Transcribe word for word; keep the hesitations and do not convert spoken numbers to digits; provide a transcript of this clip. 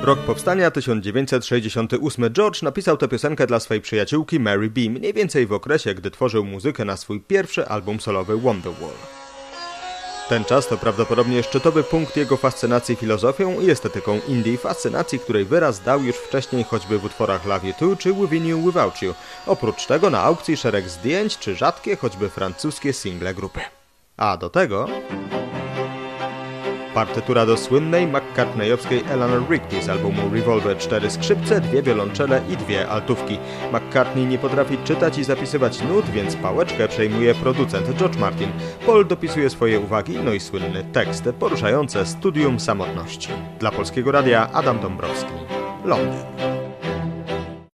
Rok powstania tysiąc dziewięćset sześćdziesiąty ósmy. George napisał tę piosenkę dla swojej przyjaciółki Mary B. mniej więcej w okresie, gdy tworzył muzykę na swój pierwszy album solowy Wonderwall. Ten czas to prawdopodobnie szczytowy punkt jego fascynacji filozofią i estetyką indie, fascynacji, której wyraz dał już wcześniej choćby w utworach Love You Too czy Within You Without You. Oprócz tego na aukcji szereg zdjęć czy rzadkie, choćby francuskie single grupy. A do tego partytura do słynnej McCartneyowskiej Eleanor Rigby z albumu Revolver, cztery skrzypce, dwie wiolonczele i dwie altówki. McCartney nie potrafi czytać i zapisywać nut, więc pałeczkę przejmuje producent George Martin. Paul dopisuje swoje uwagi, no i słynny tekst poruszające studium samotności. Dla Polskiego Radia Adam Dąbrowski, Londyn.